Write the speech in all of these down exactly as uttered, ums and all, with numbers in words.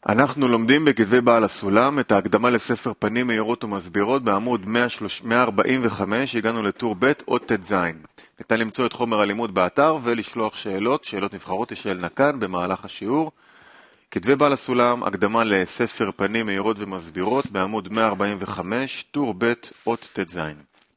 אנחנו לומדים בכתבי בעל הסולם את ההקדמה לספר פנים מאירות ומסבירות בעמוד מאה ארבעים וחמש, הגענו לטור ב' עוד ת' זין. ניתן למצוא את חומר הלימוד באתר ולשלוח שאלות, שאלות נבחרות ישאלנה כאן במהלך השיעור. כתבי בעל הסולם, הקדמה לספר פנים מאירות ומסבירות בעמוד מאה ארבעים וחמש, טור ב' עוד ת' זין.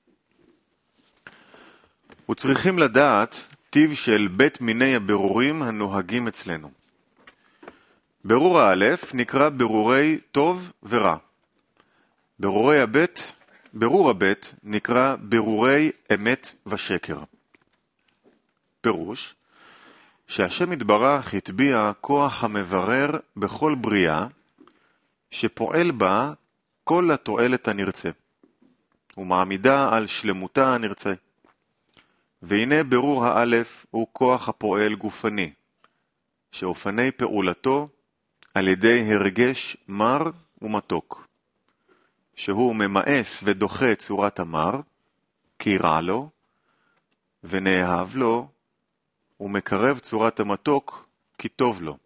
וצריכים לדעת טיב של בית מיני הבירורים הנוהגים אצלנו. ברור האלף נקרא ברורי טוב ורע. ברורי הבית, ברור הבית נקרא ברורי אמת ושקר. פירוש, שהשם יתברך הטביע כוח המברר בכל בריאה, שפועל בה כל התועלת הנרצה, ומעמידה על שלמותה הנרצה. והנה ברור האלף הוא כוח הפועל גופני, שאופני פעולתו על ידי הרגש מר ומתוק, שהוא ממאס ודוחה צורת המר, כי רע לו, ונאהב לו, ומקרב צורת המתוק, כי טוב לו.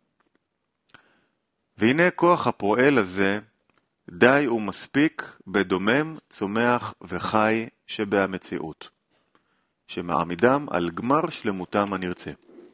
והנה כוח הפועל הזה די ומספיק בדומם, צומח וחי שבהמציאות, שמעמידם על גמר שלמותם הנרצה.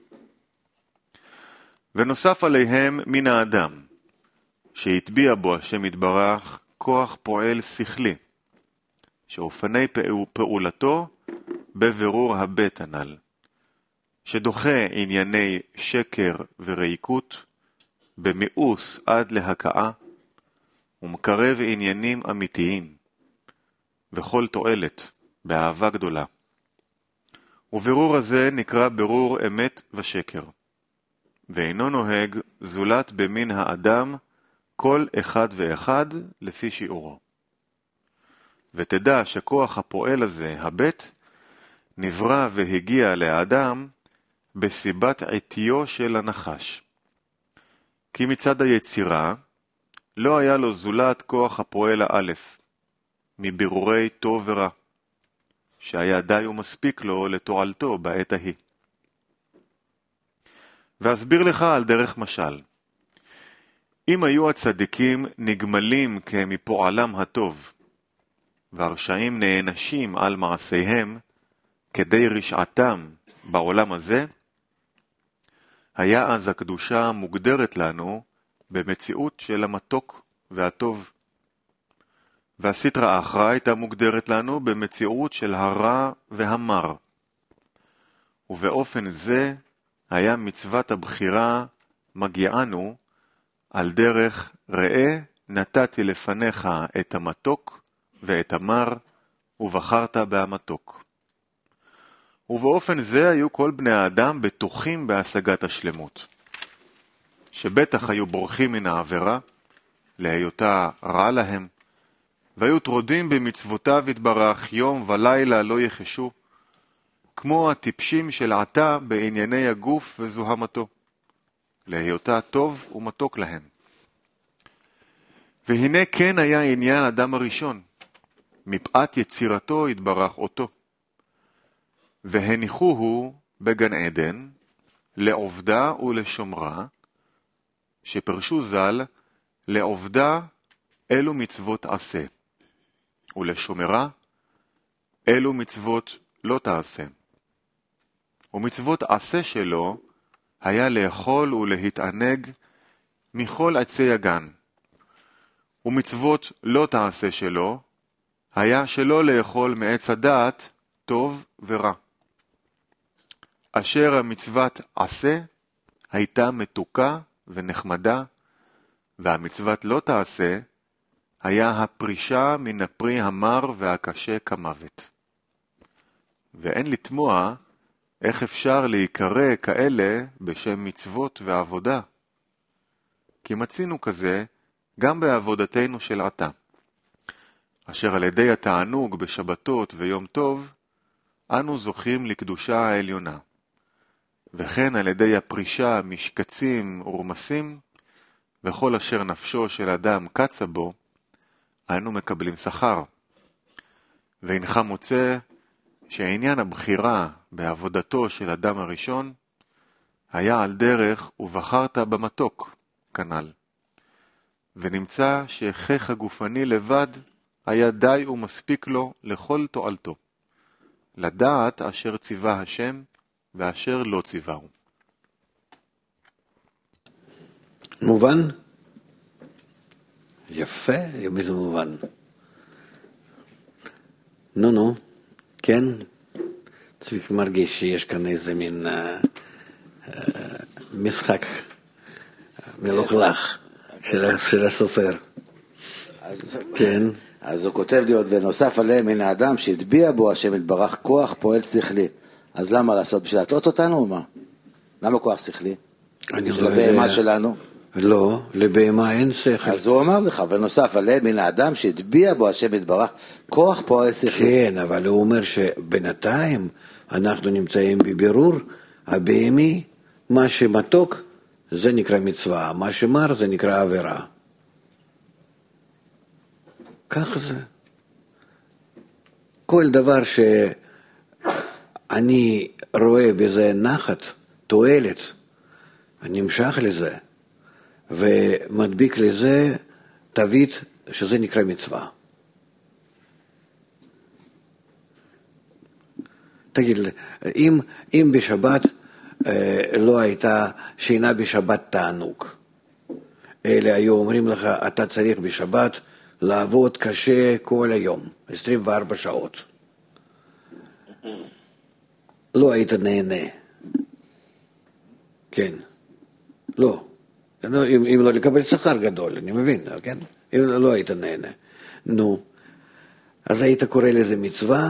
ונוסף עליהם מן האדם, שהטביע בו השם יתברך כוח פועל שכלי, שאופני פעולתו בבירור הבית הנ"ל, שדוחה ענייני שקר וריקות, במיאוס עד להכאה, ומקרב עניינים אמיתיים, וכל תועלת באהבה גדולה. ובירור הזה נקרא בירור אמת ושקר. ואינו נוהג זולת במין האדם כל אחד ואחד לפי שיעורו. ותדע שכוח הפועל הזה, הבית, נברא והגיע לאדם בסיבת עטיו של הנחש. כי מצד היצירה לא היה לו זולת כוח הפועל האלף, מבירורי טוב ורע, שהיה די ומספיק לו לתועלתו בעת ההיא. ואסביר לך על דרך משל. אם היו הצדיקים נגמלים כמפועלם הטוב, והרשעים נענשים על מעשיהם כדי רשעתם בעולם הזה, היה אז הקדושה מוגדרת לנו במציאות של המתוק והטוב. והסטרא האחרא הייתה מוגדרת לנו במציאות של הרע והמר. ובאופן זה היה מצוות הבחירה מגיענו על דרך ראה נתתי לפניך את המתוק ואת המר ובחרת בהמתוק. ובאופן זה היו כל בני האדם בטוחים בהשגת השלמות, שבטח היו בורחים מן העבירה להיותה רע להם, והיו טרודים במצוותיו יתברך יום ולילה לא יחשו, כמו הטיפשים של עתה בענייני הגוף וזוהמתו, להיותה טוב ומתוק להם. והנה כן היה עניין אדם הראשון, מפאת יצירתו יתברך אותו. והניחוהו בגן עדן, לעובדה ולשומרה, שפרשו ז"ל, לעובדה אלו מצוות עשה, ולשומרה אלו מצוות לא תעשה. ומצוות עשה שלו היה לאכול ולהתענג מכל עצי הגן. ומצוות לא תעשה שלו היה שלא לאכול מעץ הדעת טוב ורע. אשר המצוות עשה הייתה מתוקה ונחמדה, והמצוות לא תעשה היה הפרישה מן הפרי המר והקשה כמוות. ואין לתמוע איך אפשר להיקרא כאלה בשם מצוות ועבודה, כי מצינו כזה גם בעבודתנו של עתה, אשר על ידי התענוג בשבתות ויום טוב אנו זוכים לקדושה העליונה, וכן על ידי הפרישה משקצים ורמסים וכל אשר נפשו של אדם קצה בו אנו מקבלים שכר. ואינך מוצא שעניין הבחירה בעבודתו של אדם הראשון היה על דרך ובחרת במתוק כנ"ל, ונמצא שהכרח הגופני לבד היה די ומספיק לו לכל תועלתו, לדעת אשר ציווה השם ואשר לא ציווהו. מובן? יפה, זה מובן. נו נו, כן, צביק מרגיש שיש כאן איזה מין אה, אה, משחק מלוכלך של, של הסופר. אז, כן. אז הוא כותב לי עוד, ונוסף עליהם מן האדם שהטביע בו השם יתברך כוח פועל שכלי. אז למה לעשות? בשביל להטעות אותנו או מה? למה כוח שכלי? בשביל הבהמה שלנו? לא, לבהמה אין שכל. אז הוא אמר לך, ונוסף עליהם מן האדם שהטביע בו השם יתברך כוח פועל שכלי. כן, אבל הוא אומר שבינתיים אנחנו נמצאים בבירור הבהמי, מה שמתוק זה נקרא מצווה, מה שמר זה נקרא עבירה. כך זה. כל דבר שאני רואה בזה נחת, תועלת, אני נמשך לזה, ומדביק לזה תווית שזה נקרא מצווה. תגיד, אם, אם בשבת אה, לא הייתה שינה בשבת תענוג, אלה היו אומרים לך, אתה צריך בשבת לעבוד קשה כל היום, עשרים וארבע שעות. לא היית נהנה. כן. לא. אם, אם לא לקבל שכר גדול, אני מבין, כן? אם לא היית נהנה. נו, אז היית קורא לזה מצווה?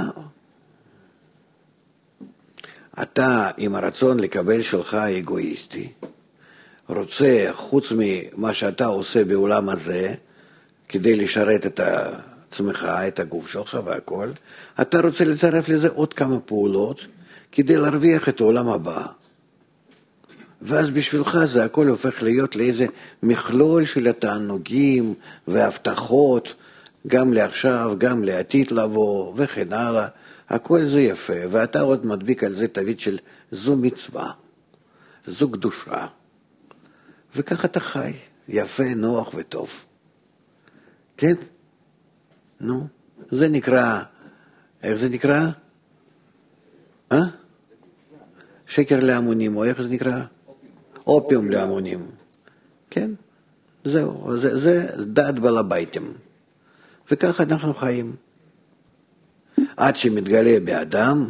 אתה עם הרצון לקבל שלך אגואיסטי, רוצה חוץ ממה שאתה עושה בעולם הזה, כדי לשרת את עצמך, את הגוף שלך והכל, אתה רוצה לצרף לזה עוד כמה פעולות, כדי להרוויח את העולם הבא. ואז בשבילך זה הכל הופך להיות לאיזה מכלול של התענוגים והבטחות, גם לעכשיו, גם לעתיד לבוא וכן הלאה. הכל זה יפה, ואתה עוד מדביק על זה תווית של זו מצווה, זו קדושה. וכך אתה חי, יפה, נוח וטוב. כן? נו, זה נקרא, איך זה נקרא? אה? שקר להמונים, או איך זה נקרא? אופיום להמונים. כן? זהו, זה, זה דעת בעל הביתים. וככה אנחנו חיים. עד שמתגלה באדם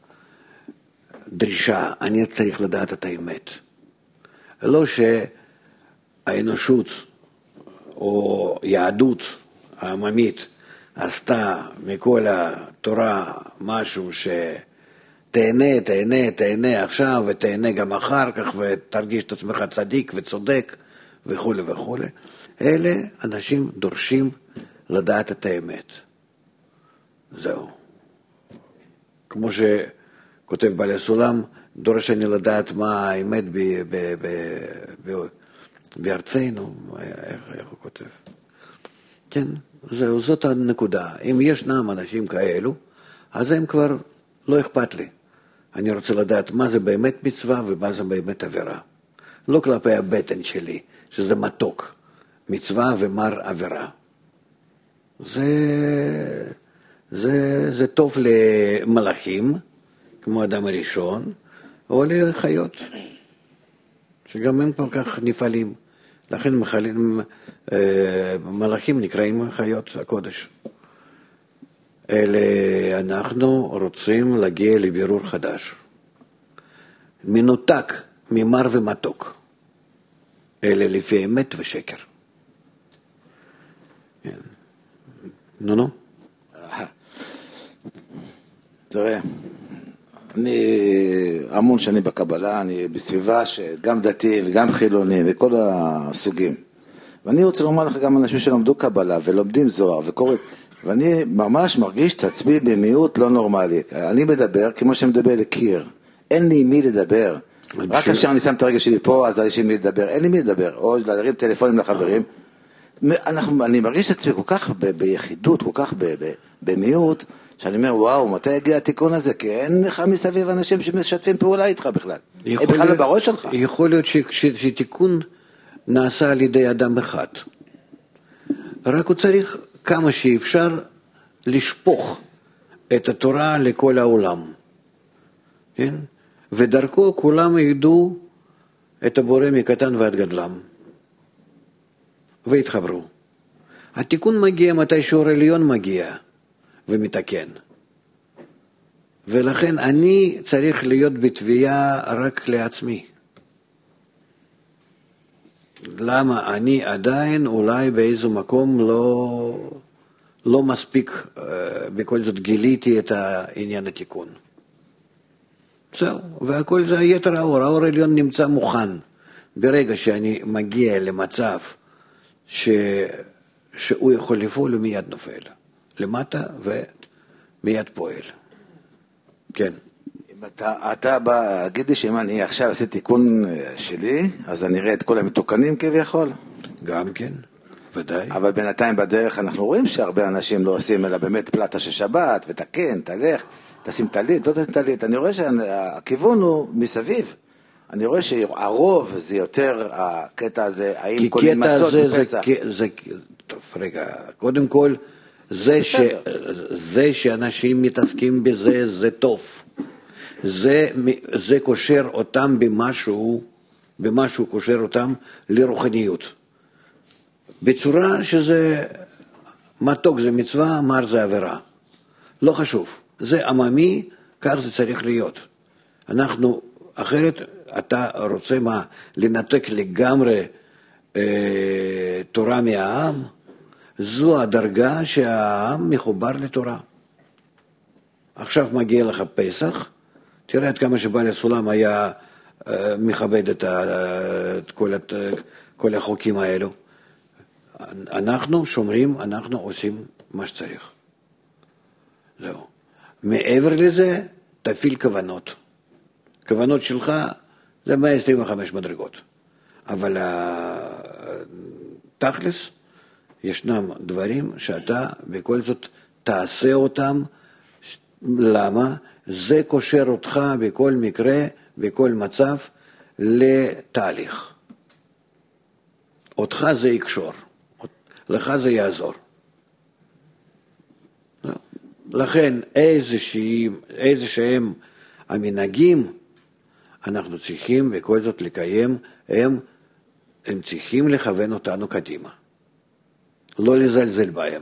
דרישה, אני צריך לדעת את האמת. לא שהאנושות או יהדות העממית עשתה מכל התורה משהו שתהנה, תהנה, תהנה עכשיו ותהנה גם אחר כך ותרגיש את עצמך צדיק וצודק וכו' וכו'. אלה אנשים דורשים לדעת את האמת. זהו. כמו שכותב בעל הסולם, דורש אני לדעת מה האמת ב, ב, ב, ב, בארצנו, איך, איך הוא כותב. כן, זהו, זאת הנקודה. אם ישנם אנשים כאלו, אז הם כבר לא אכפת לי. אני רוצה לדעת מה זה באמת מצווה ומה זה באמת עבירה. לא כלפי הבטן שלי, שזה מתוק. מצווה ומר עבירה. זה... זה, זה טוב למלאכים, כמו אדם הראשון, או לחיות, שגם הם כל כך נפעלים. לכן מחלים, מלאכים נקראים חיות הקודש. אלה אנחנו רוצים להגיע לבירור חדש. מנותק ממר ומתוק. אלה לפי אמת ושקר. נו נו. תראה, אני המון שנים בקבלה, אני בסביבה שגם דתי וגם חילוני וכל הסוגים. ואני רוצה לומר לך גם אנשים שלומדו קבלה ולומדים זוהר וקוראים, ואני ממש מרגיש את עצמי במיעוט לא נורמלי. אני מדבר כמו שמדבר לקיר, אין לי מי לדבר. רק כאשר אני שם את הרגע שלי פה, אז יש לי מי לדבר, אין לי מי לדבר, או להרים טלפונים לחברים. אנחנו, אני מרגיש את עצמי כל כך ב- ביחידות, כל כך ב- ב- במיעוט, שאני אומר, וואו, מתי יגיע התיקון הזה? כי אין לך מסביב אנשים שמשתפים פעולה איתך בכלל. אין בכלל לא בראש שלך. יכול להיות ש- ש- שתיקון נעשה על ידי אדם אחד. רק הוא צריך כמה שאפשר לשפוך את התורה לכל העולם. כן? ודרכו כולם ידעו את הבורא מקטן ועד גדלם. והתחברו. התיקון מגיע מתי שאור עליון מגיע ומתקן. ולכן אני צריך להיות בתביעה רק לעצמי. למה אני עדיין אולי באיזה מקום לא, לא מספיק, בכל זאת גיליתי את העניין התיקון. זהו, והכל זה היתר האור, האור העליון נמצא מוכן. ברגע שאני מגיע למצב ש... שהוא יכול לפעול, הוא מיד נופל. למטה ומיד פועל. כן. אם אתה, אתה בא, אגיד לי שאם אני עכשיו עשיתי תיקון שלי, אז אני אראה את כל המתוקנים כביכול? גם כן, ודאי. אבל בינתיים בדרך אנחנו רואים שהרבה אנשים לא עושים, אלא באמת פלטה של שבת, ותקן, תלך, תשים תלית, לא תשים תלית. אני רואה שהכיוון הוא מסביב. אני רואה שהרוב זה יותר הקטע הזה, האם כל מצות בפסח. זה, זה, טוב, רגע, קודם כל, זה, ש, זה שאנשים מתעסקים בזה, זה טוב. זה, זה קושר אותם במשהו, במשהו קושר אותם לרוחניות. בצורה שזה מתוק זה מצווה, מר זה עבירה. לא חשוב. זה עממי, כך זה צריך להיות. אנחנו, אחרת, אתה רוצה מה? לנתק לגמרי אה, תורה מהעם? זו הדרגה שהעם מחובר לתורה. עכשיו מגיע לך פסח, תראה עד כמה שבעל הסולם היה אה, מכבד את, ה, את כל, את, כל החוקים האלו. אנחנו שומרים, אנחנו עושים מה שצריך. זהו. מעבר לזה, תפעיל כוונות. כוונות שלך זה מאה עשרים וחמש מדרגות. אבל תכלס, ישנם דברים שאתה בכל זאת תעשה אותם. למה? זה קושר אותך בכל מקרה, בכל מצב, לתהליך. אותך זה יקשור. לך זה יעזור. לכן איזה שהם המנהגים, אנחנו צריכים בכל זאת לקיים, הם, הם צריכים לכוון אותנו קדימה. לא לזלזל בהם.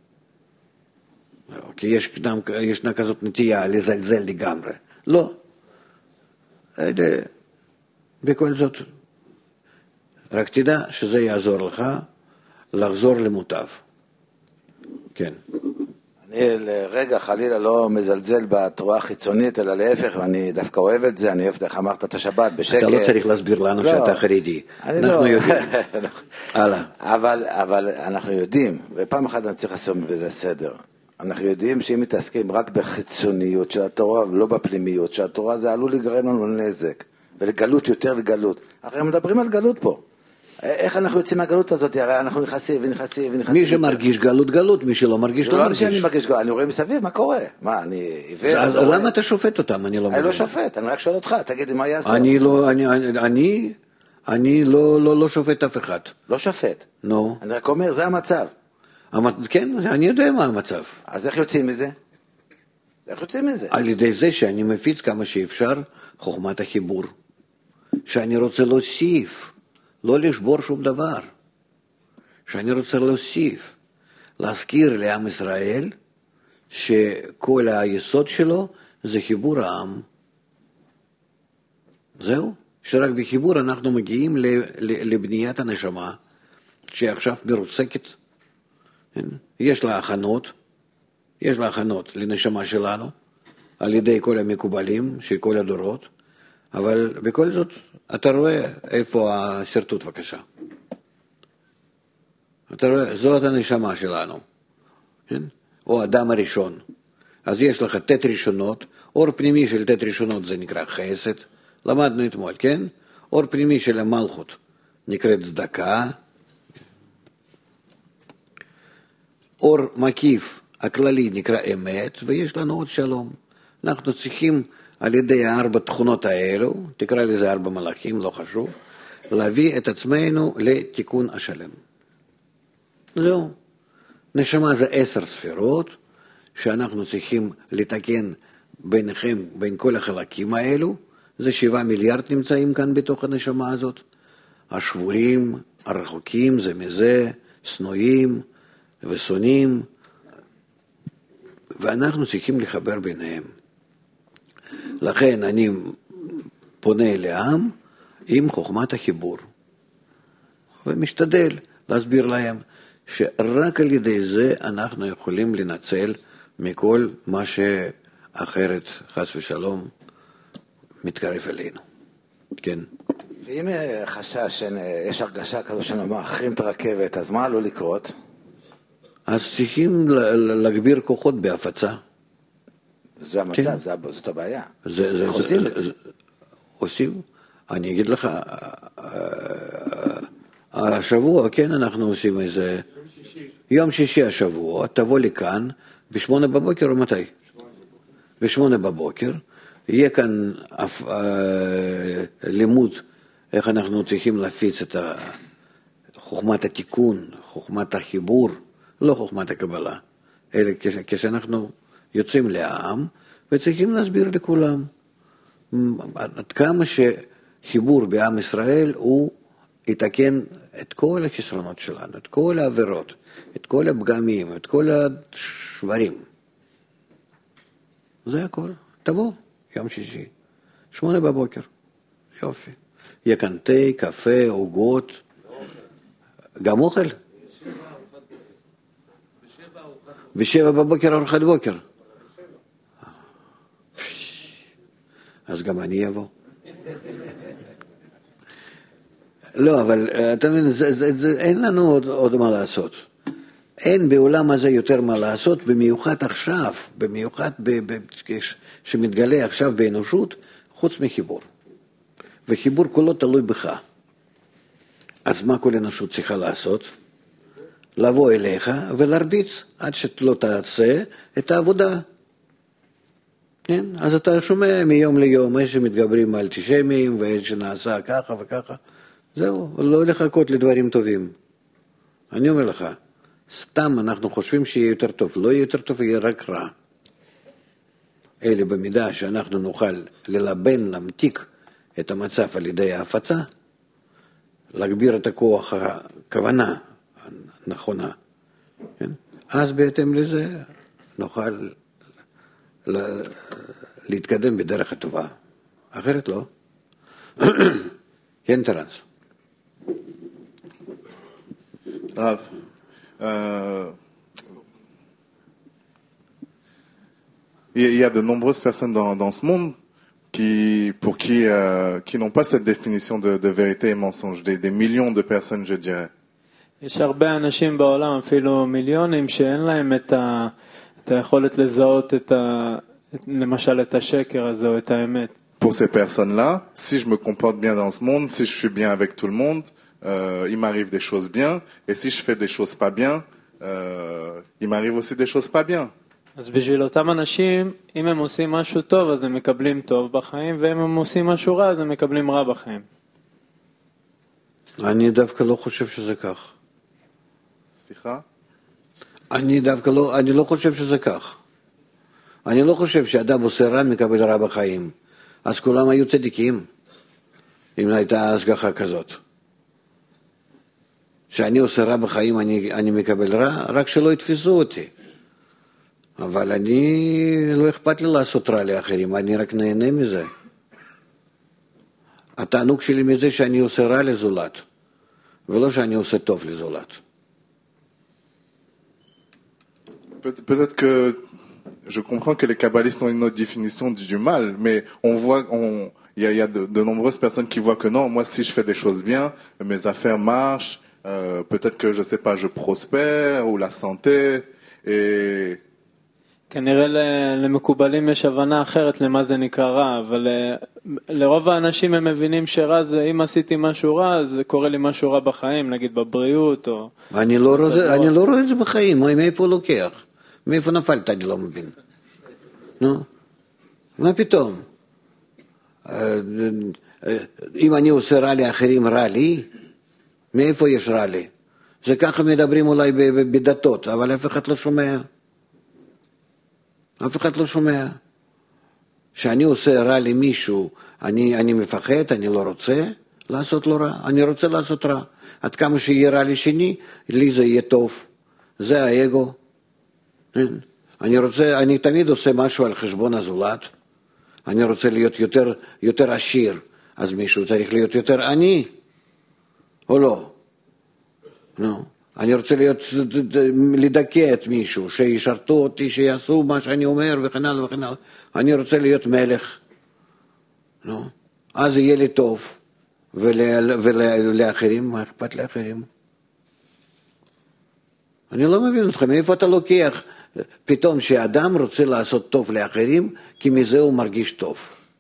כי יש, ישנה כזאת נטייה לזלזל לגמרי. לא. בכל זאת, רק תדע שזה יעזור לך לחזור למוטב. כן. אני לרגע חלילה לא מזלזל בתרועה החיצונית, אלא להפך, ואני דווקא אוהב את זה, אני אוהב איך אמרת את השבת בשקט. אתה לא צריך להסביר לנו שאתה חרדי. אנחנו יודעים. הלאה. אבל, אבל אנחנו יודעים, ופעם אחת אני צריך לעשות בזה סדר. אנחנו יודעים שאם מתעסקים רק בחיצוניות של התורה, ולא בפנימיות של התורה, זה עלול לגרם לנו נזק, ולגלות יותר לגלות. הרי מדברים על גלות פה. איך אנחנו יוצאים מהגלות הזאת? הרי אנחנו נכנסים ונכנסים ונכנסים. מי שמרגיש גלות גלות, מי שלא מרגיש לא מרגיש. לא שאני מרגיש גלות, אני רואה מסביב, מה קורה? מה, אני עיוור? למה אתה שופט אותם? אני לא מבין. אני לא שופט, אני רק שואל אותך, תגיד לי מה יעשה. אני לא, אני, אני, אני לא, לא, לא שופט אף אחד. לא שופט. נו. אני רק אומר, זה המצב. כן, אני יודע מה המצב. אז איך יוצאים מזה? איך יוצאים מזה? על ידי זה שאני מפיץ כמה שאפשר חוכמת החיבור. שאני רוצה להוסיף. לא לשבור שום דבר, שאני רוצה להוסיף, להזכיר לעם ישראל שכל היסוד שלו זה חיבור העם. זהו, שרק בחיבור אנחנו מגיעים לבניית הנשמה, שעכשיו מרוצקת, יש לה הכנות, יש לה הכנות לנשמה שלנו, על ידי כל המקובלים של כל הדורות, אבל בכל זאת, אתה רואה איפה השרטוט, בבקשה. אתה רואה, זאת הנשמה שלנו. כן? או אדם הראשון. אז יש לך תת ראשונות, אור פנימי של תת ראשונות זה נקרא חסד, למדנו אתמול, כן? אור פנימי של המלכות נקראת צדקה. אור מקיף הכללי נקרא אמת, ויש לנו עוד שלום. אנחנו צריכים על ידי הארבע תכונות האלו, תקרא לזה ארבע מלאכים, לא חשוב, להביא את עצמנו לתיקון השלם. זהו. נשמה זה עשר ספירות, שאנחנו צריכים לתקן ביניכם, בין כל החלקים האלו, זה שבעה מיליארד נמצאים כאן בתוך הנשמה הזאת, השבורים, הרחוקים זה מזה, שנואים ושונאים, ואנחנו צריכים לחבר ביניהם. לכן אני פונה לעם עם חוכמת החיבור, ומשתדל להסביר להם שרק על ידי זה אנחנו יכולים לנצל מכל מה שאחרת, חס ושלום, מתקרב אלינו. כן. ואם חשש, יש הרגשה כזו שמאחרים את הרכבת, אז מה עלול לקרות? אז צריכים להגביר כוחות בהפצה. זה המצב, כן. זה, זאת הבעיה. זה, זה, איך עושים את זה? עושים. אני אגיד לך, השבוע, כן, אנחנו עושים איזה... יום שישי. יום שישי השבוע, תבוא לכאן, בשמונה בבוקר או מתי? בשמונה בבוקר. יהיה כאן לימוד איך אנחנו צריכים להפיץ את חוכמת התיקון, חוכמת החיבור, לא חוכמת הקבלה, אלא כשאנחנו יוצאים לעם וצריכים להסביר לכולם עד כמה שחיבור בעם ישראל הוא יתקן את כל הכישרונות שלנו, את כל העבירות, את כל הפגמים, את כל השברים. זה הכל. תבוא. יום שישי, שמונה בבוקר, יופי. יהיה כאן תה, קפה, עוגות, גם אוכל. בשבע בבוקר ארוחת בוקר. אז גם אני אבוא. לא, אבל אתה מבין, אין לנו עוד, עוד מה לעשות. אין בעולם הזה יותר מה לעשות, במיוחד עכשיו, במיוחד ב, ב, שמתגלה עכשיו באנושות, חוץ מחיבור. וחיבור כולו תלוי בך. אז מה כל אנושות צריכה לעשות? לבוא אליך ולהרביץ, עד שלא תעשה את העבודה. כן? אז אתה שומע מיום ליום, איך שמתגברים האנטישמים, ואיך שנעשה ככה וככה. זהו, לא לחכות לדברים טובים. אני אומר לך, סתם אנחנו חושבים שיהיה יותר טוב, לא יהיה יותר טוב, יהיה רק רע. אלה במידה שאנחנו נוכל ללבן, להמתיק את המצב על ידי ההפצה, להגביר את הכוח הכוונה הנכונה. כן? אז בהתאם לזה נוכל להתקדם בדרך הטובה. אחרת לא. כן, טרנס. רב, Euh, il y a de nombreuses personnes dans, dans ce monde qui, pour qui, euh, qui n'ont pas cette définition de, de vérité et mensonge, des, des millions de personnes, je dirais. יש הרבה אנשים בעולם, אפילו מיליונים, שאין להם את, ה, את היכולת לזהות את ה, את, למשל את השקר הזה או את האמת. Pour ces personnes-là, si je me comporte bien dans ce monde, si je suis bien avec tout le monde, Euh, il m'arrive des choses bien, et si je fais des choses pas bien, euh, il m'arrive aussi des choses pas bien. אז בשביל אותם אנשים, אם הם עושים משהו טוב, אז הם מקבלים טוב בחיים, ואם הם עושים משהו רע, אז הם מקבלים רע בחיים. אני דווקא לא חושב שזה כך. סליחה? אני דווקא לא, אני לא חושב שזה כך. אני לא חושב שאדם עושה רע מקבל רע בחיים. אז כולם היו צדיקים, אם הייתה השגחה כזאת. שאני עושה רע בחיים, אני, אני מקבל רע, רק שלא יתפסו אותי. אבל אני, לא אכפת לי לעשות רע לאחרים, אני רק נהנה מזה. התענוג שלי מזה שאני עושה רע לזולת, ולא שאני עושה טוב לזולת. Peut-être que je comprends que les kabbalistes ont une autre définition du mal, mais on voit, on, il y a, il y a de, de nombreuses personnes qui voient que non, moi si je fais des choses bien, mes affaires marchent, Euh, peut-être que je sais pas, je prospère ou la santé et כנראה למקובלים יש הבנה אחרת למה זה נקרא רע, אבל לרוב האנשים הם מבינים שרע זה אם עשיתי משהו רע, זה קורה לי משהו רע בחיים, נגיד בבריאות או... אני לא רואה, אני לא רואה את זה בחיים, מאיפה לוקח? מאיפה נפלת? אני לא מבין. נו? מה פתאום? אם אני עושה רע לאחרים, רע לי? מאיפה יש רע לי? זה ככה מדברים אולי בדתות, אבל אף אחד לא שומע. אף אחד לא שומע. שאני עושה רע למישהו, אני, אני מפחד, אני לא רוצה לעשות לו רע, אני רוצה לעשות רע. עד כמה שיהיה רע לשני, לי זה יהיה טוב. זה האגו. אני רוצה, אני תמיד עושה משהו על חשבון הזולת. אני רוצה להיות יותר, יותר עשיר, אז מישהו צריך להיות יותר עני, או לא? נו. אני רוצה להיות, לדכא את מישהו, שישרתו אותי, שיעשו מה שאני אומר, וכן הלאה וכן הלאה. אני רוצה להיות מלך. נו. אז יהיה לי טוב. ולאחרים, מה אכפת לאחרים? אני לא מבין אותך, מאיפה אתה לוקח פתאום שאדם רוצה לעשות טוב לאחרים, כי מזה הוא מרגיש טוב.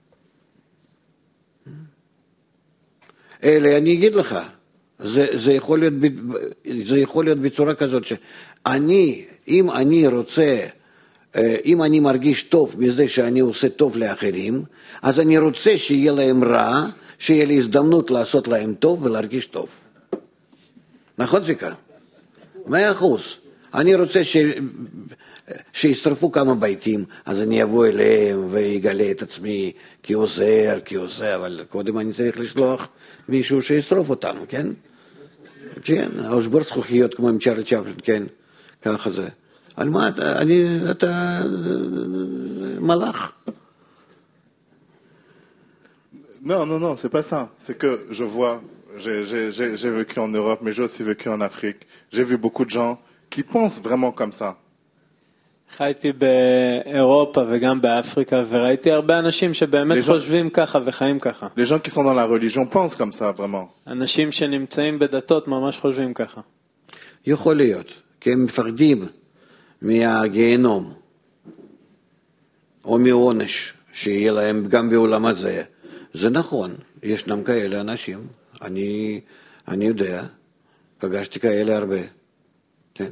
אלה, אני אגיד לך, זה, זה, יכול להיות, זה יכול להיות בצורה כזאת שאני, אם אני רוצה, אם אני מרגיש טוב מזה שאני עושה טוב לאחרים, אז אני רוצה שיהיה להם רע, שיהיה לי הזדמנות לעשות להם טוב ולהרגיש טוב. נכון זיקה? מאה אחוז. אני רוצה ש... שישרפו כמה ביתים, אז אני אבוא אליהם ויגלה את עצמי כי עוזר, כי עושה, אבל קודם אני צריך לשלוח מישהו שישרוף אותנו, כן? כן, או שבור זכוכיות כמו עם צ'רלי צ'פלין, כן, ככה זה. על מה אתה, אני, אתה מלאך. Non, non, non, c'est pas ça. C'est que je vois, j'ai, j'ai, j'ai, j'ai vécu en Europe, mais j'ai aussi vécu en Afrique. J'ai vu beaucoup de gens qui pensent vraiment comme ça. חייתי באירופה וגם באפריקה, וראיתי הרבה אנשים שבאמת חושבים ככה וחיים ככה. Les gens qui sont dans la religion pensent comme ça, vraiment. אנשים שנמצאים בדתות ממש חושבים ככה. יכול להיות, כי הם מפחדים מהגיהנום, או מעונש, שיהיה להם גם בעולם הזה. זה נכון, ישנם כאלה אנשים, אני, אני יודע, פגשתי כאלה הרבה, כן?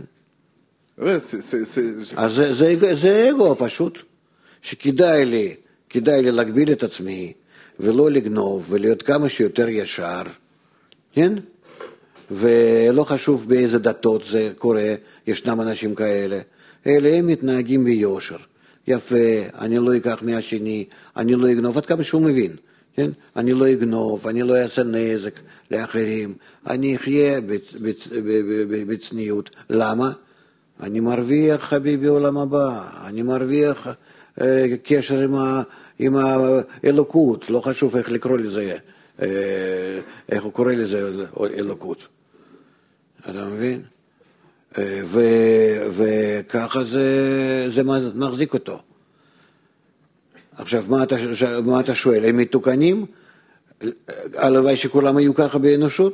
אז זה, זה, זה אגו פשוט, שכדאי לי, כדאי לי להגביל את עצמי, ולא לגנוב, ולהיות כמה שיותר ישר, כן? ולא חשוב באיזה דתות זה קורה, ישנם אנשים כאלה, אלה הם מתנהגים ביושר, יפה, אני לא אקח מהשני, אני לא אגנוב, עד כמה שהוא מבין, כן? אני לא אגנוב, אני לא אעשה נזק לאחרים, אני אחיה בצ, בצ, בצניעות. למה? אני מרוויח חביבי עולם הבא, אני מרוויח אה, קשר עם, ה, עם האלוקות, לא חשוב איך לקרוא לזה, אה, איך הוא קורא לזה אלוקות. אתה מבין? אה, ו, וככה זה, זה מחזיק אותו. עכשיו, מה אתה, מה אתה שואל? הם מתוקנים? הלוואי שכולם היו ככה באנושות?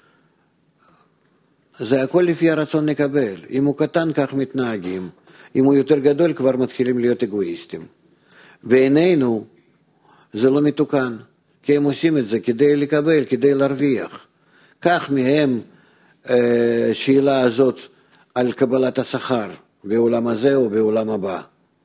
זה הכל לפי הרצון לקבל. אם הוא קטן, כך מתנהגים. אם הוא יותר גדול, כבר מתחילים להיות אגואיסטים. בעינינו, זה לא מתוקן. כי הם עושים את זה כדי לקבל, כדי להרוויח. כך מהם אה, שאלה הזאת על קבלת השכר, בעולם הזה או בעולם הבא.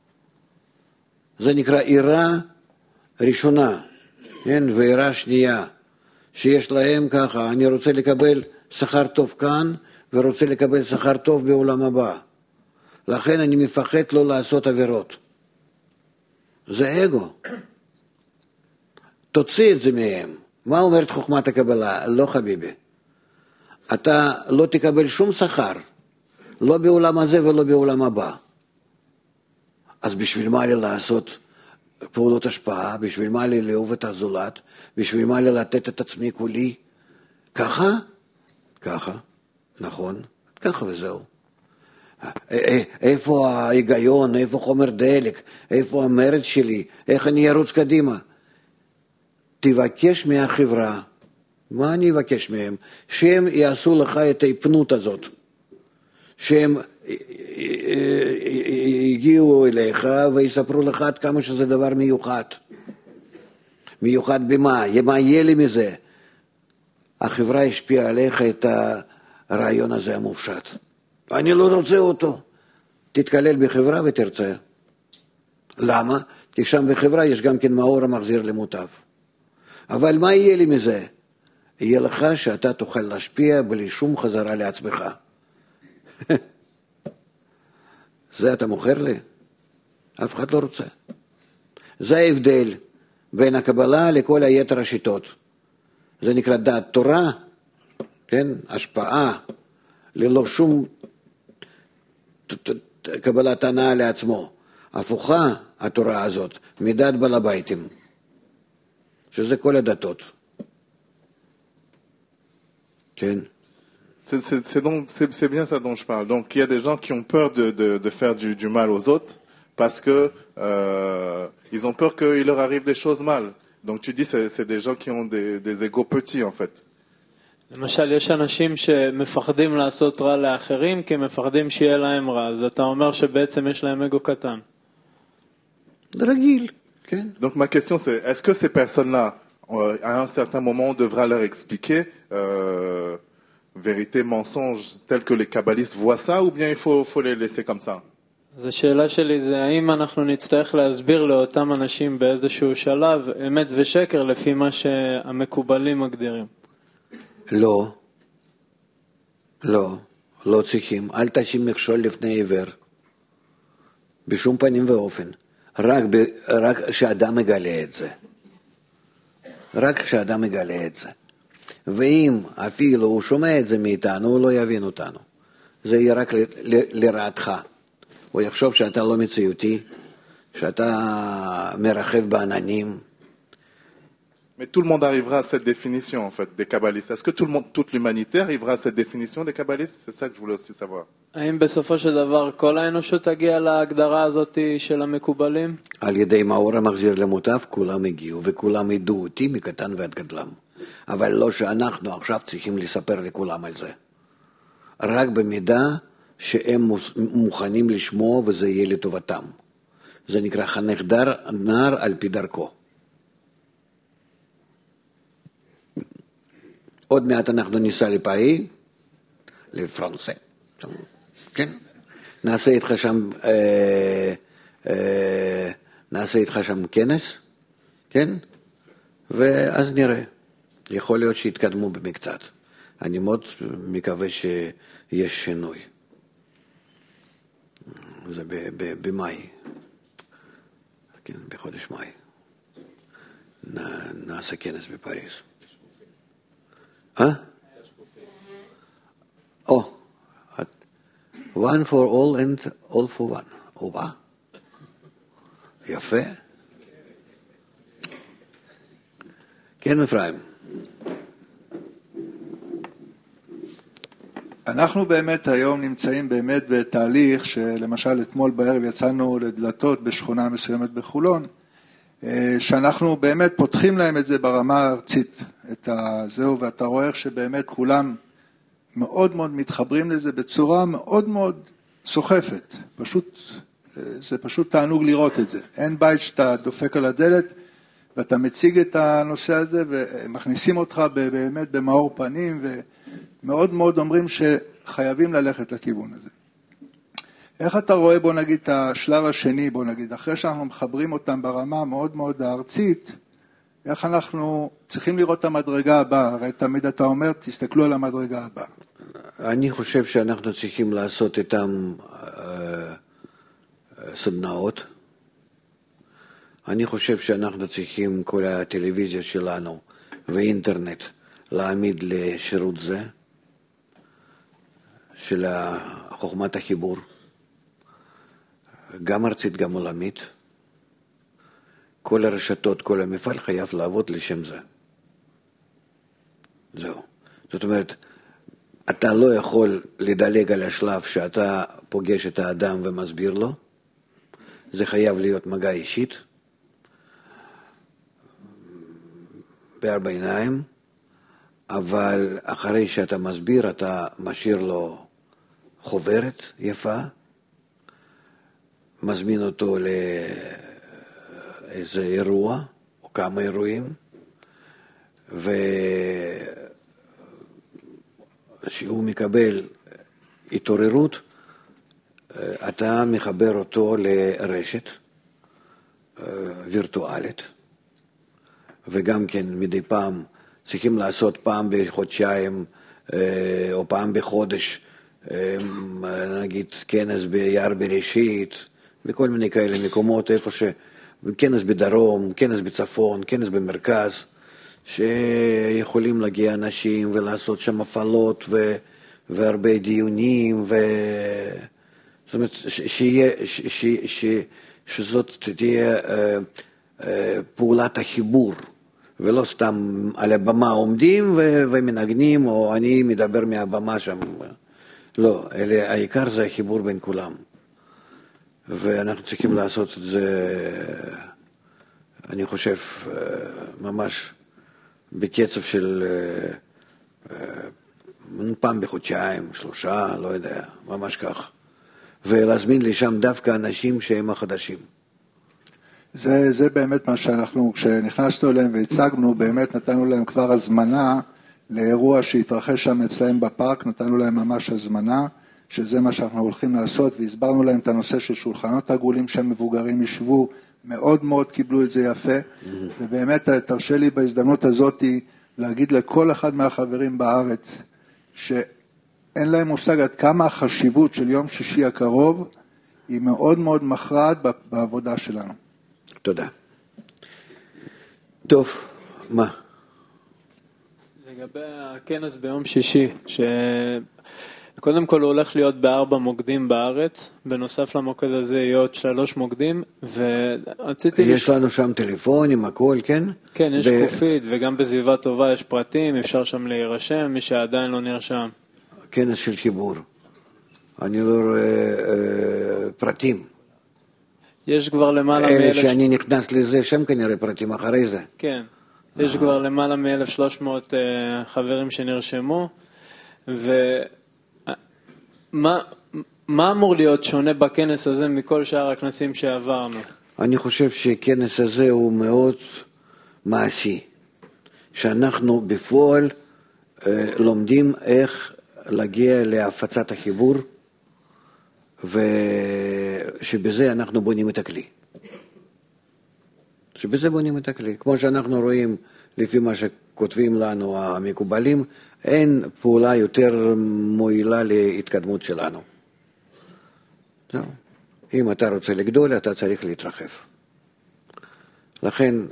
זה נקרא עירה ראשונה, כן? ועירה שנייה, שיש להם ככה, אני רוצה לקבל שכר טוב כאן, ורוצה לקבל שכר טוב בעולם הבא. לכן אני מפחד לא לעשות עבירות. זה אגו. תוציא את זה מהם. מה אומרת חוכמת הקבלה? לא חביבי. אתה לא תקבל שום שכר, לא בעולם הזה ולא בעולם הבא. אז בשביל מה לי לעשות פעולות השפעה? בשביל מה לי לאהוב את הזולת? בשביל מה לי לתת את עצמי כולי? ככה? ככה, נכון, ככה וזהו. איפה ההיגיון, איפה חומר דלק, איפה המרד שלי, איך אני ארוץ קדימה? תבקש מהחברה, מה אני אבקש מהם? שהם יעשו לך את ההפנות הזאת, שהם הגיעו אליך ויספרו לך עד כמה שזה דבר מיוחד. מיוחד במה? מה יהיה לי מזה? החברה השפיעה עליך את הרעיון הזה המופשט. אני לא רוצה אותו. תתקלל בחברה ותרצה. למה? כי שם בחברה יש גם כן מאור המחזיר למוטב. אבל מה יהיה לי מזה? יהיה לך שאתה תוכל להשפיע בלי שום חזרה לעצמך. זה אתה מוכר לי? אף אחד לא רוצה. זה ההבדל בין הקבלה לכל היתר השיטות. זה נקרא דעת תורה, כן? השפעה, ללא שום קבלת הנאה לעצמו. הפוכה התורה הזאת, מדעת בעל הביתים, שזה כל הדתות. כן. C'est, c'est, c'est, donc, c'est, c'est bien ça dont je parle. Donc il y a des gens qui ont peur de, de, de faire du, du mal aux autres parce que euh, ils ont peur qu'il leur arrive des choses mal. Donc tu dis c'est, c'est des gens qui ont des, des égos petits en fait. למשל, יש אנשים שמפחדים לעשות רע לאחרים כי מפחדים שיהיה להם רע. אז אתה אומר שבעצם יש להם אגו קטן. רגיל, כן. Donc ma question c'est, est-ce que ces personnes-là, euh, à un certain moment, on devra leur expliquer euh, vérité, mensonge, tel que les kabbalistes voient ça, ou bien il faut, faut les laisser comme ça? אז השאלה שלי זה, האם אנחנו נצטרך להסביר לאותם אנשים באיזשהו שלב אמת ושקר לפי מה שהמקובלים מגדירים? לא, לא, לא צריכים. אל תשים מכשול לפני עיוור. בשום פנים ואופן. רק, ב, רק כשאדם מגלה את זה. רק כשאדם מגלה את זה. ואם אפילו הוא שומע את זה מאיתנו, הוא לא יבין אותנו. זה יהיה רק ל, ל, לרעתך. הוא יחשוב שאתה לא מציאותי, שאתה מרחב בעננים. Mais tout le monde arrivera à cette définition, en fait, des kabbalistes. Est-ce que tout le monde, toute l'humanité arrivera à cette définition des kabbalistes? C'est ça que je voulais aussi savoir. האם בסופו של דבר כל האנושות תגיע להגדרה הזאת של המקובלים? על ידי מאור המחזיר למוטב כולם הגיעו, וכולם ידעו אותי מקטן ועד גדלם. אבל לא שאנחנו עכשיו צריכים לספר לכולם על זה. רק במידה שהם מוכנים לשמוע וזה יהיה לטובתם. זה נקרא חנך נער על פי דרכו. עוד מעט אנחנו ניסע לפאי, לפרנסה. כן? נעשה איתך שם, אה, אה, נעשה איתך שם כנס, כן? ואז נראה. יכול להיות שיתקדמו במקצת. אני מאוד מקווה שיש שינוי. זה במאי. כן, בחודש מאי. נעשה כנס בפריז. אה? או, one for all and all for one. אובה. יפה. כן, אפרים. אנחנו באמת היום נמצאים באמת בתהליך שלמשל אתמול בערב יצאנו לדלתות בשכונה מסוימת בחולון, שאנחנו באמת פותחים להם את זה ברמה הארצית, את זהו, ואתה רואה איך שבאמת כולם מאוד מאוד מתחברים לזה בצורה מאוד מאוד סוחפת, פשוט, זה פשוט תענוג לראות את זה. אין בית שאתה דופק על הדלת ואתה מציג את הנושא הזה ומכניסים אותך באמת במאור פנים ומאוד מאוד אומרים שחייבים ללכת לכיוון הזה. איך אתה רואה, בוא נגיד, את השלב השני, בוא נגיד, אחרי שאנחנו מחברים אותם ברמה מאוד מאוד הארצית, איך אנחנו צריכים לראות את המדרגה הבאה? הרי תמיד אתה אומר, תסתכלו על המדרגה הבאה. אני חושב שאנחנו צריכים לעשות איתם אה, סדנאות. אני חושב שאנחנו צריכים כל הטלוויזיה שלנו ואינטרנט להעמיד לשירות זה, של חוכמת החיבור. גם ארצית, גם עולמית. כל הרשתות, כל המפעל חייב לעבוד לשם זה. זהו. זאת אומרת, אתה לא יכול לדלג על השלב שאתה פוגש את האדם ומסביר לו. זה חייב להיות מגע אישית. בארבע עיניים. אבל אחרי שאתה מסביר, אתה משאיר לו חוברת יפה. מזמין אותו לאיזה אירוע, או כמה אירועים, ושהוא מקבל התעוררות, אתה מחבר אותו לרשת וירטואלית, וגם כן מדי פעם צריכים לעשות פעם בחודשיים או פעם בחודש, נגיד כנס ביער בראשית, בכל מיני כאלה מקומות, איפה ש... כנס בדרום, כנס בצפון, כנס במרכז, שיכולים להגיע אנשים ולעשות שם הפעלות ו... והרבה דיונים, ו... זאת אומרת, שיהיה, ש... ש... ש... שזאת תהיה פעולת החיבור, ולא סתם על הבמה עומדים ו... ומנגנים, או אני מדבר מהבמה שם. לא, אלא העיקר זה החיבור בין כולם. ואנחנו צריכים לעשות את זה, אני חושב, ממש בקצב של פעם בחודשיים, שלושה, לא יודע, ממש כך. ולהזמין לשם דווקא אנשים שהם החדשים. זה, זה באמת מה שאנחנו, כשנכנסנו אליהם והצגנו, באמת נתנו להם כבר הזמנה לאירוע שהתרחש שם אצלהם בפארק, נתנו להם ממש הזמנה, שזה מה שאנחנו הולכים לעשות, והסברנו להם את הנושא של שולחנות עגולים שהמבוגרים ישבו, מאוד מאוד קיבלו את זה יפה, ובאמת תרשה לי בהזדמנות הזאת להגיד לכל אחד מהחברים בארץ, שאין להם מושג עד כמה החשיבות של יום שישי הקרוב, היא מאוד מאוד מכרעת בעבודה שלנו. תודה. טוב, מה? לגבי הכנס ביום שישי, שקודם כל הוא הולך להיות בארבע מוקדים בארץ, בנוסף למוקד הזה יהיו עוד שלוש מוקדים, ורציתי... יש לנו שם טלפונים, הכל, כן? כן, יש שקופית, וגם בסביבה טובה יש פרטים, אפשר שם להירשם, מי שעדיין לא נרשם. כנס של חיבור. אני לא רואה אה, פרטים. יש כבר למעלה מאלף... אלה שאני נכנס לזה, שם כנראה פרטים אחרי זה. כן. יש כבר למעלה מ-אלף ושלוש מאות חברים שנרשמו, ומה מה אמור להיות שונה בכנס הזה מכל שאר הכנסים שעברנו? אני חושב שכנס הזה הוא מאוד מעשי, שאנחנו בפועל לומדים איך להגיע להפצת החיבור, ושבזה אנחנו בונים את הכלי. שבזה בונים את הכלי. כמו שאנחנו רואים, לפי מה שכותבים לנו המקובלים, אין פעולה יותר מועילה להתקדמות שלנו. זהו. אם אתה רוצה לגדול, אתה צריך להתרחב. לכן,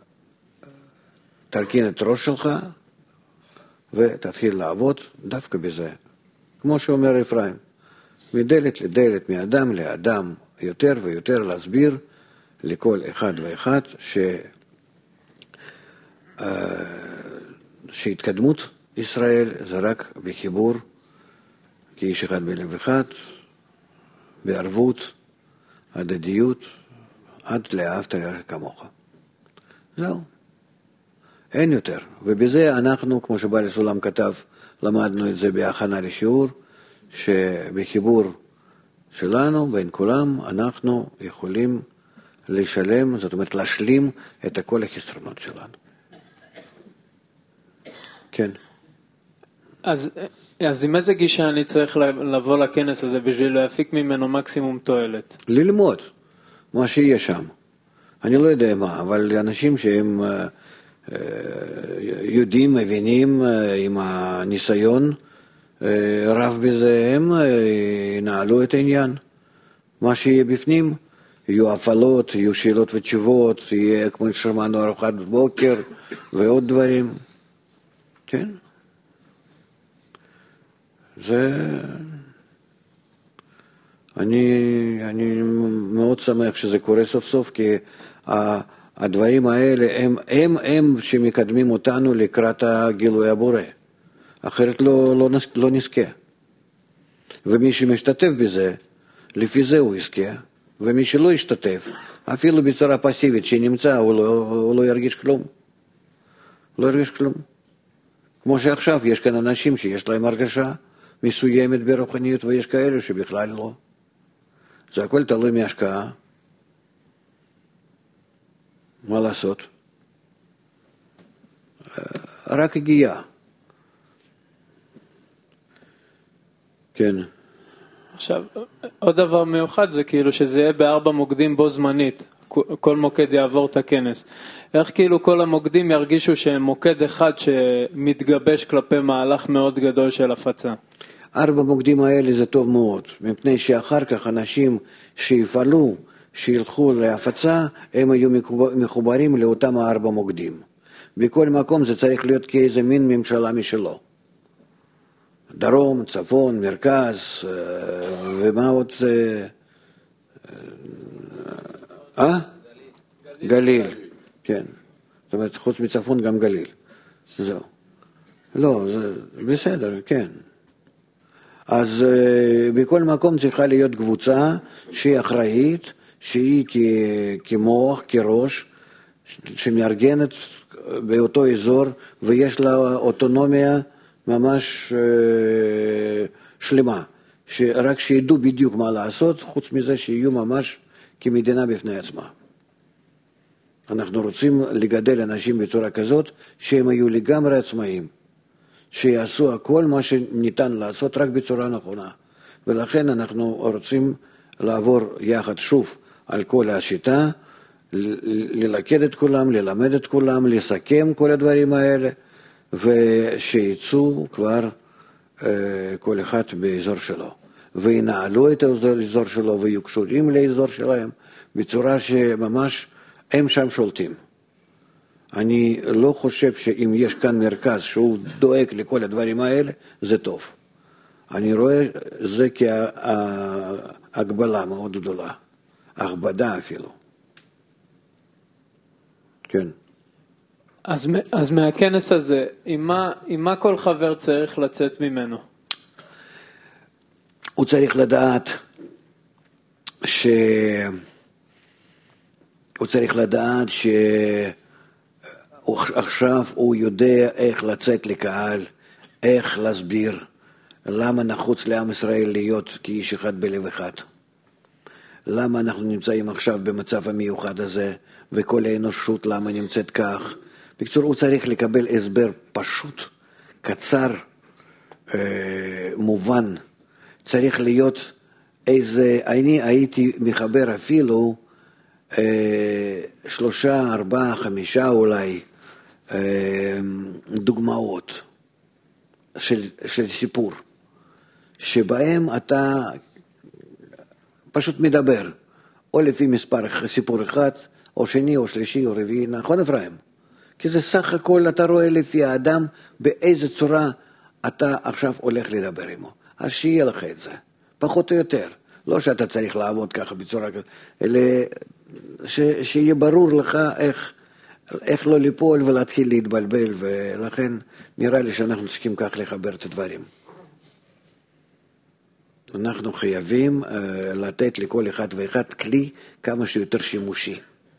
תרכין את ראש שלך, ותתחיל לעבוד דווקא בזה. כמו שאומר אפרים, מדלת לדלת, מאדם לאדם, יותר ויותר להסביר, לכל אחד ואחד ש... שהתקדמות ישראל זה רק בחיבור כאיש אחד בלב אחד, בערבות, הדדיות, עד לאהבת לרעך כמוך. זהו. אין יותר. ובזה אנחנו, כמו שבעל הסולם כתב, למדנו את זה בהכנה לשיעור, שבחיבור שלנו, בין כולם, אנחנו יכולים לשלם, זאת אומרת להשלים את כל החסרונות שלנו. כן. אז, אז עם איזה גישה אני צריך לבוא לכנס הזה בשביל להפיק ממנו מקסימום תועלת? ללמוד מה שיהיה שם. אני לא יודע מה, אבל אנשים שהם יודעים, מבינים, עם הניסיון רב בזה, הם ינהלו את העניין. מה שיהיה בפנים, יהיו הפעלות, יהיו שאלות ותשובות, יהיה כמו ששמענו ארוחת בוקר ועוד דברים. כן? זה... אני, אני מאוד שמח שזה קורה סוף סוף, כי הדברים האלה הם, הם, הם שמקדמים אותנו לקראת הגילוי הבורא. אחרת לא, לא, לא נזכה. ומי שמשתתף בזה, לפי זה הוא יזכה. ומי שלא ישתתף, אפילו בצורה פסיבית שנמצא, הוא לא, הוא לא ירגיש כלום. לא ירגיש כלום. כמו שעכשיו יש כאן אנשים שיש להם הרגשה מסוימת ברוחניות, ויש כאלה שבכלל לא. זה הכל תלוי מהשקעה. מה לעשות? רק הגיעה. כן. עכשיו, עוד דבר מיוחד זה כאילו שזה יהיה בארבע מוקדים בו זמנית. כל מוקד יעבור את הכנס. איך כאילו כל המוקדים ירגישו שהם מוקד אחד שמתגבש כלפי מהלך מאוד גדול של הפצה? ארבע מוקדים האלה זה טוב מאוד, מפני שאחר כך אנשים שיפעלו, שילכו להפצה, הם היו מחוברים לאותם הארבע מוקדים. בכל מקום זה צריך להיות כאיזה מין ממשלה משלו. דרום, צפון, מרכז, ומה עוד זה? אה? גליל. כן. זאת אומרת, חוץ מצפון גם גליל. זהו. לא, זה בסדר, כן. אז בכל מקום צריכה להיות קבוצה שהיא אחראית, שהיא כמוח, כראש, שמארגנת באותו אזור, ויש לה אוטונומיה ממש שלמה, שרק שידעו בדיוק מה לעשות, חוץ מזה שיהיו ממש כמדינה בפני עצמה. אנחנו רוצים לגדל אנשים בצורה כזאת, שהם היו לגמרי עצמאיים, שיעשו הכל מה שניתן לעשות רק בצורה נכונה. ולכן אנחנו רוצים לעבור יחד שוב על כל השיטה, ללכד את כולם, ללמד את כולם, לסכם כל הדברים האלה, ושיצאו כבר אה, כל אחד באזור שלו, וינעלו את האזור שלו, ויהיו קשורים לאזור שלהם, בצורה שממש הם שם שולטים. אני לא חושב שאם יש כאן מרכז שהוא דואג לכל הדברים האלה, זה טוב. אני רואה זה כהגבלה מאוד גדולה, הכבדה אפילו. כן. אז, אז מהכנס הזה, עם מה, עם מה כל חבר צריך לצאת ממנו? הוא צריך לדעת ש... הוא צריך לדעת שעכשיו הוא יודע איך לצאת לקהל, איך להסביר, למה נחוץ לעם ישראל להיות כאיש אחד בלב אחד. למה אנחנו נמצאים עכשיו במצב המיוחד הזה, וכל האנושות למה נמצאת כך. בקצור, הוא צריך לקבל הסבר פשוט, קצר, אה, מובן. צריך להיות איזה, אני הייתי מחבר אפילו אה, שלושה, ארבעה, חמישה אולי אה, דוגמאות של, של סיפור, שבהם אתה פשוט מדבר, או לפי מספר סיפור אחד, או שני, או שלישי, או רביעי, נכון אפרים? כי זה סך הכל אתה רואה לפי האדם באיזה צורה אתה עכשיו הולך לדבר עמו. אז שיהיה לך את זה, פחות או יותר. לא שאתה צריך לעבוד ככה בצורה כזאת, אלא ש, שיהיה ברור לך איך, איך לא ליפול ולהתחיל להתבלבל, ולכן נראה לי שאנחנו צריכים כך לחבר את הדברים. אנחנו חייבים uh, לתת לכל אחד ואחד כלי כמה שיותר שימושי.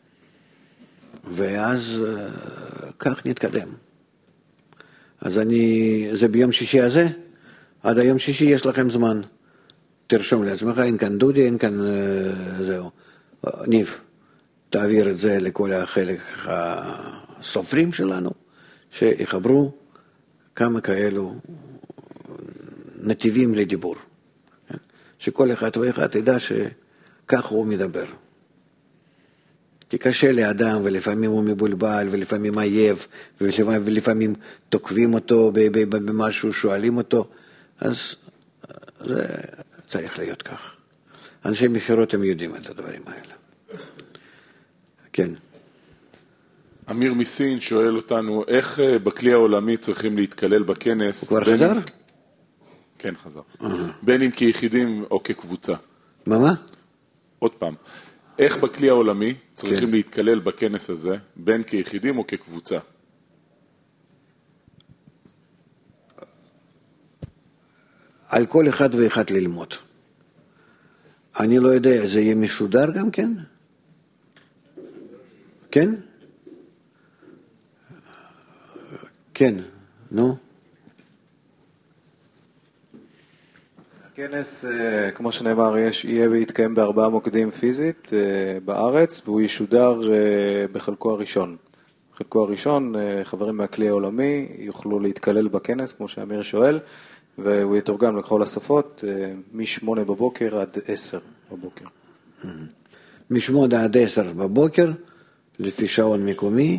ואז uh, כך נתקדם. אז אני, זה ביום שישי הזה, עד היום שישי יש לכם זמן. תרשום לעצמך, אין כאן דודי, אין כאן uh, זהו. Uh, ניב, תעביר את זה לכל החלק הסופרים שלנו, שיחברו כמה כאלו נתיבים לדיבור. שכל אחד ואחד ידע שכך הוא מדבר. כי קשה לאדם, ולפעמים הוא מבולבל, ולפעמים עייב, ולפעמים, ולפעמים תוקבים אותו במשהו, שואלים אותו, אז זה צריך להיות כך. אנשי מכירות הם יודעים את הדברים האלה. כן. אמיר מסין שואל אותנו, איך בכלי העולמי צריכים להתקלל בכנס? הוא כבר חזר? כן, חזר. בין אם כיחידים או כקבוצה. מה מה? עוד פעם. איך בכלי העולמי צריכים להתקלל בכנס הזה, בין כיחידים או כקבוצה? על כל אחד ואחד ללמוד. אני לא יודע, זה יהיה משודר גם כן? כן? כן, נו. הכנס, כמו שנאמר, יש, יהיה ויתקיים בארבעה מוקדים פיזית בארץ, והוא ישודר בחלקו הראשון. בחלקו הראשון, חברים מהכלי העולמי יוכלו להתקלל בכנס, כמו שאמיר שואל, והוא יתורגם לכל השפות, משמונה בבוקר עד עשר בבוקר. משמונה עד עשר בבוקר, לפי שעון מקומי,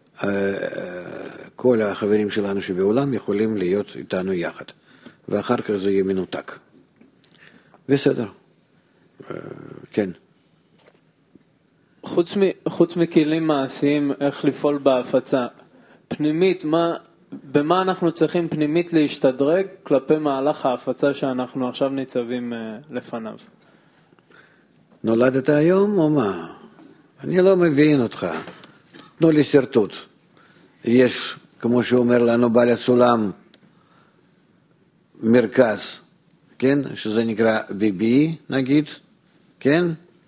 כל החברים שלנו שבעולם יכולים להיות איתנו יחד, ואחר כך זה יהיה מנותק. בסדר, כן. חוץ, מ, חוץ מכלים מעשיים, איך לפעול בהפצה, פנימית, מה, במה אנחנו צריכים פנימית להשתדרג כלפי מהלך ההפצה שאנחנו עכשיו ניצבים לפניו? נולדת היום או מה? אני לא מבין אותך. תנו לי סרטוט. יש, כמו שאומר לנו בעל הסולם, מרכז, כן? שזה נקרא ביבי, נגיד, כן?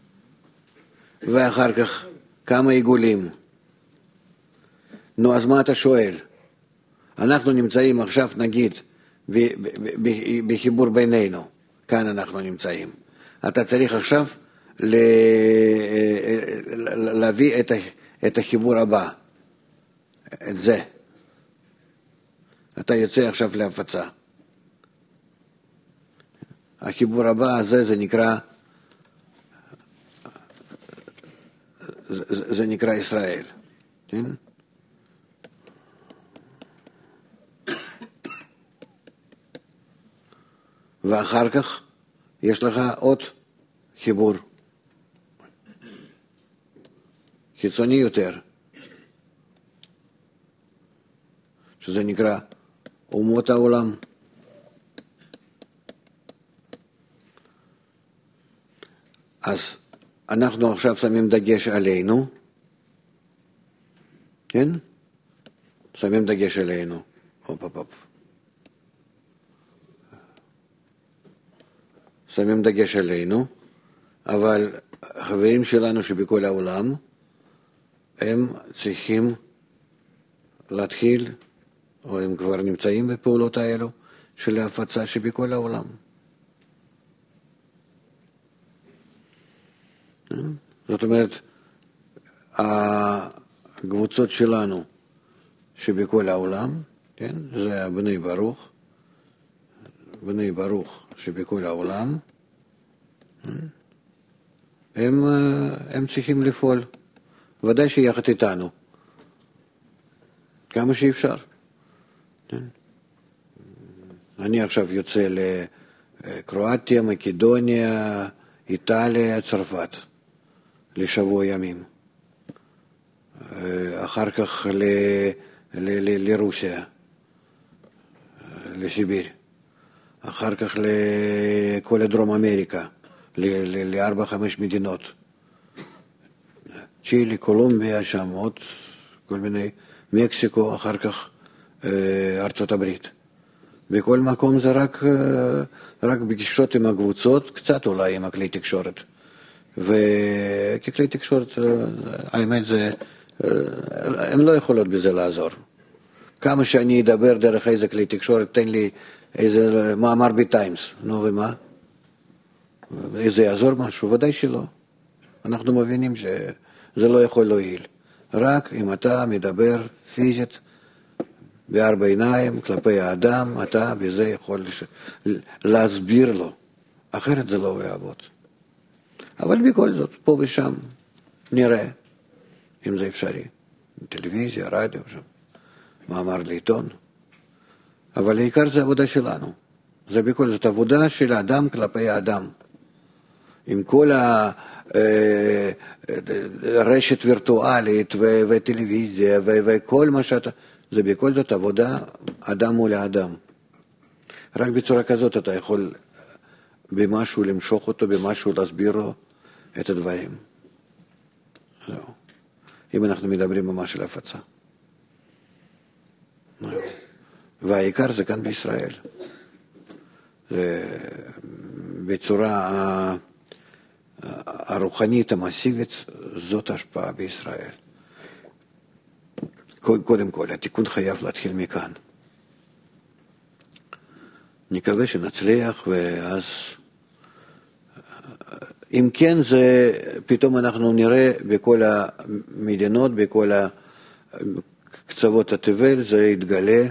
ואחר כך כמה עיגולים. נו, אז מה אתה שואל? אנחנו נמצאים עכשיו, נגיד, בחיבור בינינו. כאן אנחנו נמצאים. אתה צריך עכשיו להביא את החיבור הבא. את זה. אתה יוצא עכשיו להפצה. החיבור הבא הזה זה נקרא, זה, זה נקרא ישראל. כן? ואחר כך יש לך עוד חיבור חיצוני יותר, שזה נקרא אומות העולם. אז אנחנו עכשיו שמים דגש עלינו, כן? שמים דגש עלינו. הופ, הופ, הופ. שמים דגש עלינו, אבל חברים שלנו שבכל העולם, הם צריכים להתחיל, או הם כבר נמצאים בפעולות האלו, של ההפצה שבכל העולם. זאת אומרת, הקבוצות שלנו שבכל העולם, כן? זה בני ברוך, בני ברוך שבכל העולם, הם, הם צריכים לפעול, ודאי שיחד איתנו, כמה שאפשר. אני עכשיו יוצא לקרואטיה, מקדוניה, איטליה, צרפת, לשבוע ימים. אחר כך ל, ל, ל, לרוסיה, לסיביר. אחר כך לכל דרום אמריקה, לארבע, חמש מדינות. צ'ילי, קולומביה, שם עוד כל מיני, מקסיקו, אחר כך ארצות הברית. בכל מקום זה רק, רק פגישות עם הקבוצות, קצת אולי עם הכלי תקשורת. וככלי תקשורת, האמת זה, הם לא יכולות בזה לעזור. כמה שאני אדבר דרך איזה כלי תקשורת, תן לי איזה מאמר בטיימס, נו ומה? איזה יעזור משהו? ודאי שלא. אנחנו מבינים שזה לא יכול להועיל. רק אם אתה מדבר פיזית, בארבע עיניים, כלפי האדם, אתה בזה יכול לש... להסביר לו. אחרת זה לא יעבוד. אבל בכל זאת, פה ושם, נראה, אם זה אפשרי. טלוויזיה, רדיו, שם. מאמר לעיתון. אבל העיקר זה עבודה שלנו. זה בכל זאת עבודה של האדם כלפי האדם. עם כל הרשת וירטואלית וטלוויזיה וכל מה שאתה... זה בכל זאת עבודה אדם מול האדם. רק בצורה כזאת אתה יכול במשהו למשוך אותו, במשהו להסביר לו את הדברים. זהו. אם אנחנו מדברים ממש על הפצה. והעיקר זה כאן בישראל. זה בצורה הרוחנית המסיבית, זאת השפעה בישראל. קודם כל, התיקון חייב להתחיל מכאן. נקווה שנצליח, ואז אם כן, זה פתאום אנחנו נראה בכל המדינות, בכל קצוות התבל, זה יתגלה,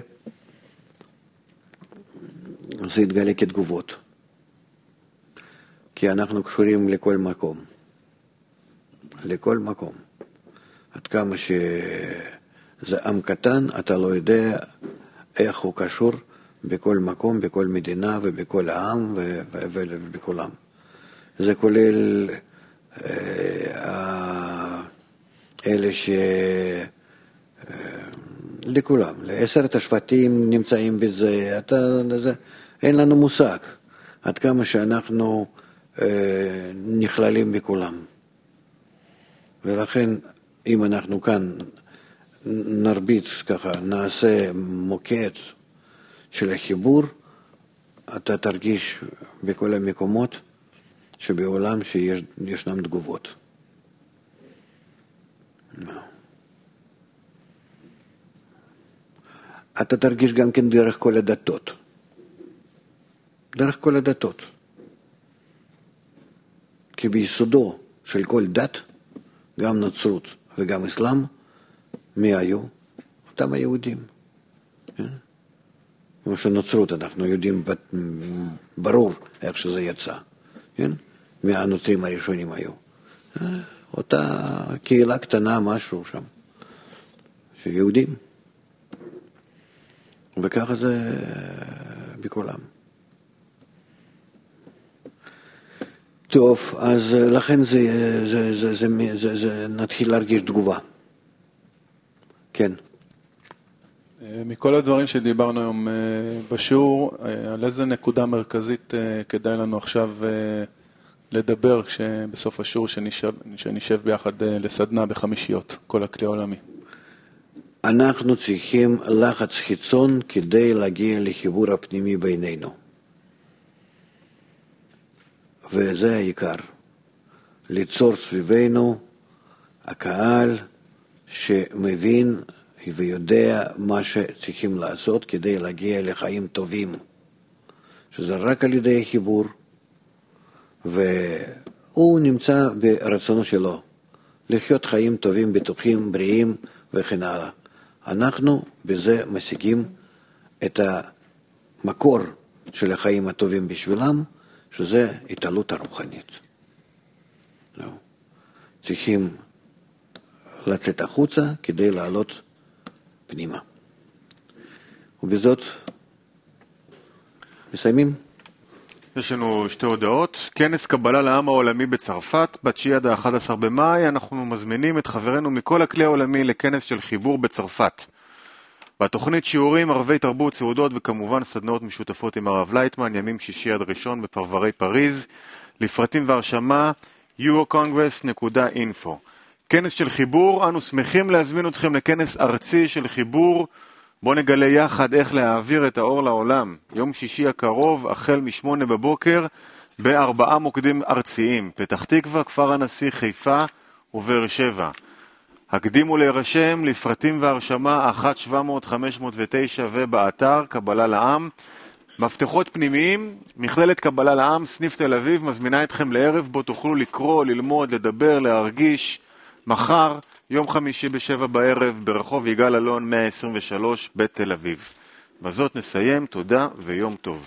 זה יתגלה כתגובות. כי אנחנו קשורים לכל מקום. לכל מקום. עד כמה שזה עם קטן, אתה לא יודע איך הוא קשור בכל מקום, בכל מדינה ובכל העם ובכולם. זה כולל אה, אלה ש... לכולם, לעשרת השבטים נמצאים בזה, אתה, זה, אין לנו מושג עד כמה שאנחנו אה, נכללים בכולם. ולכן אם אנחנו כאן נרביץ ככה, נעשה מוקד של החיבור, אתה תרגיש בכל המקומות שבעולם שישנם תגובות. No. אתה תרגיש גם כן דרך כל הדתות. דרך כל הדתות. כי ביסודו של כל דת, גם נצרות וגם אסלאם, מי היו? אותם היהודים. כמו שנצרות אנחנו יודעים ברור איך שזה יצא. מי הנוצרים הראשונים היו. אותה קהילה קטנה, משהו שם, של יהודים. וככה זה בכולם. טוב, אז לכן זה, זה, זה, זה, זה, זה נתחיל להרגיש תגובה. כן. מכל הדברים שדיברנו היום בשיעור, על איזה נקודה מרכזית כדאי לנו עכשיו לדבר כשבסוף השיעור שנשב, שנשב ביחד לסדנה בחמישיות, כל הכלי העולמי? אנחנו צריכים לחץ חיצון כדי להגיע לחיבור הפנימי בינינו. וזה העיקר. ליצור סביבנו הקהל שמבין ויודע מה שצריכים לעשות כדי להגיע לחיים טובים. שזה רק על ידי חיבור, והוא נמצא ברצונו שלו. לחיות חיים טובים, בטוחים, בריאים וכן הלאה. אנחנו בזה משיגים את המקור של החיים הטובים בשבילם, שזה התעלות הרוחנית. לא. צריכים לצאת החוצה כדי לעלות פנימה. ובזאת מסיימים. יש לנו שתי הודעות. כנס קבלה לעם העולמי בצרפת, בתשיעי עד ה-אחד עשר במאי, אנחנו מזמינים את חברינו מכל הכלי העולמי לכנס של חיבור בצרפת. בתוכנית שיעורים, ערבי תרבות, סעודות וכמובן סדנאות משותפות עם הרב לייטמן, ימים שישי עד ראשון בפרברי פריז. לפרטים והרשמה, eurocongress דוט אינפו. כנס של חיבור, אנו שמחים להזמין אתכם לכנס ארצי של חיבור. בואו נגלה יחד איך להעביר את האור לעולם. יום שישי הקרוב, החל משמונה בבוקר, בארבעה מוקדים ארציים. פתח תקווה, כפר הנשיא, חיפה ובאר שבע. הקדימו להירשם, לפרטים והרשמה אחת שבע מאות חמש מאות ותשע ובאתר קבלה לעם. מפתחות פנימיים, מכללת קבלה לעם, סניף תל אביב, מזמינה אתכם לערב בו תוכלו לקרוא, ללמוד, לדבר, להרגיש. מחר, יום חמישי בשבע בערב, ברחוב יגאל אלון מאה עשרים ושלוש בתל אביב. בזאת נסיים, תודה ויום טוב.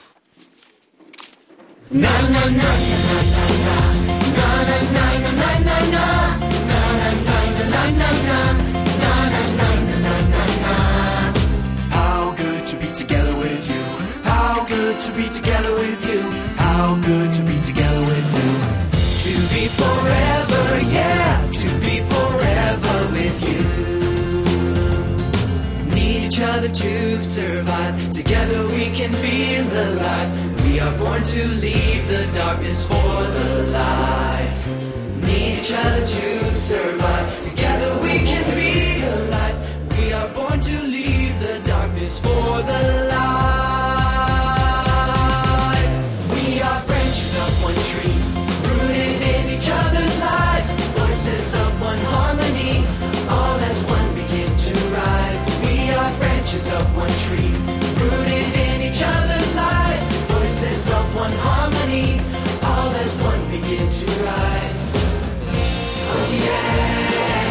How good to be together with you. How good to be together with you. How good to be together with you. To be forever, yeah, to be forever with you. Need each other to survive. Together we can feel alive. We are born to leave the darkness for the light. Need each other to survive. Together we can feel alive. We are born to leave the darkness for the light. We are branches of one tree, rooted in each other's lives, voices of one harmony, all as one begin to rise. We are branches of one tree, rooted in each other's lives, voices of one harmony, all as one begin to rise. Oh yeah.